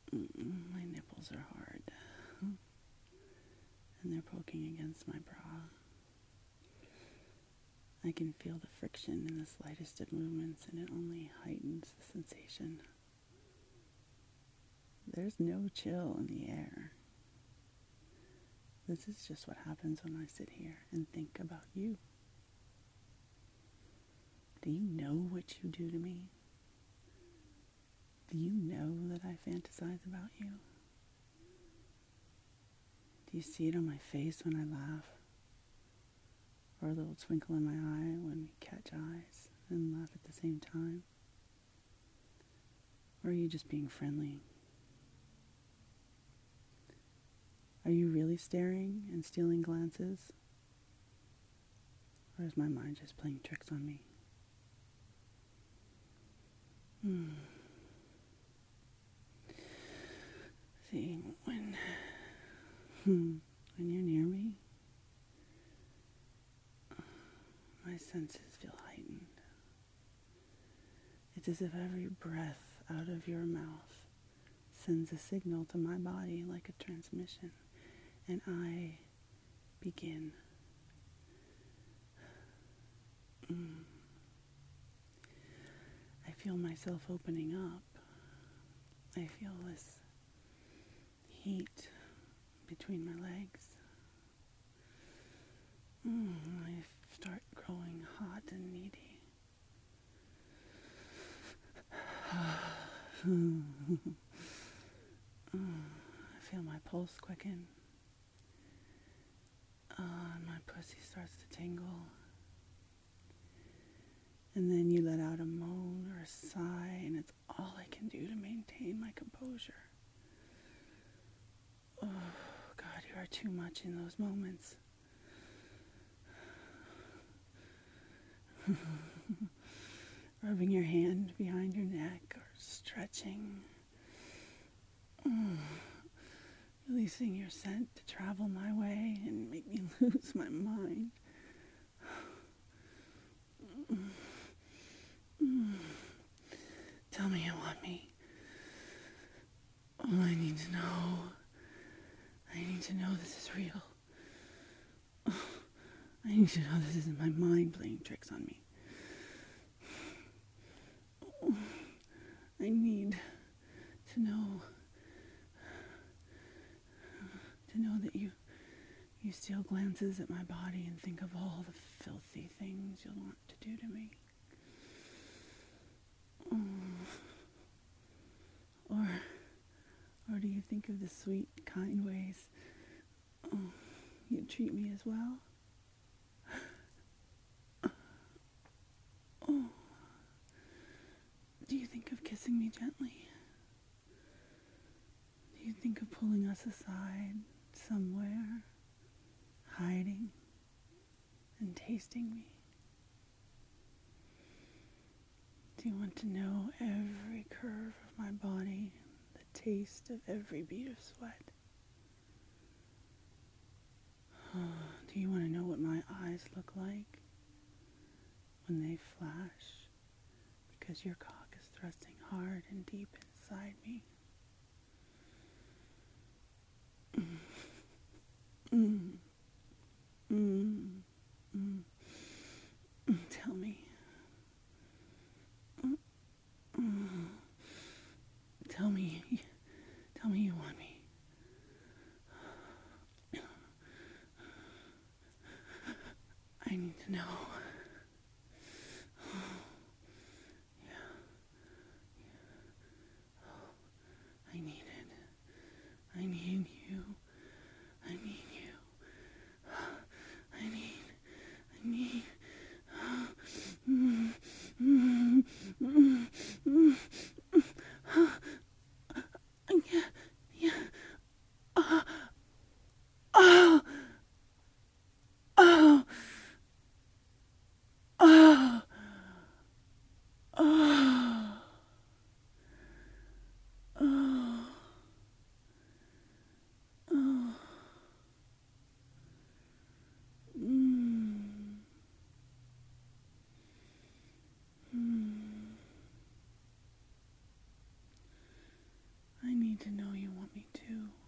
My nipples are hard, and they're poking against my bra. I can feel the friction in the slightest of movements, and it only heightens the sensation. There's no chill in the air. This is just what happens when I sit here and think about you. Do you know what you do to me? Do you know that I fantasize about you? Do you see it on my face when I laugh? Or a little twinkle in my eye when we catch eyes and laugh at the same time? Or are you just being friendly? Are you really staring and stealing glances? Or is my mind just playing tricks on me? See, when you're near me, my senses feel heightened. It's as if every breath out of your mouth sends a signal to my body like a transmission, and I begin. I feel myself opening up. I feel this heat between my legs. I start growing hot and needy. I feel my pulse quicken. My pussy starts to tingle. And then you let out a moan or a sigh, and it's all I can do to maintain my composure. Oh, God, you are too much in those moments. Rubbing your hand behind your neck or stretching. Releasing your scent to travel my way and make me lose my mind. Tell me you want me. Oh, I need to know. I need to know this is real. I need to know this isn't my mind playing tricks on me. I need to know that you steal glances at my body and think of all the filthy things you'll want to do to me. Or do you think of the sweet, kind ways you treat me as well? Do you think of kissing me gently? Do you think of pulling us aside somewhere, hiding and tasting me? Do you want to know every curve of my body, the taste of every bead of sweat? Do you want to know what my eyes look like when they flash because your cock is thrusting hard and deep inside me? Tell me. Tell me you want me. I need to know. to know you want me to.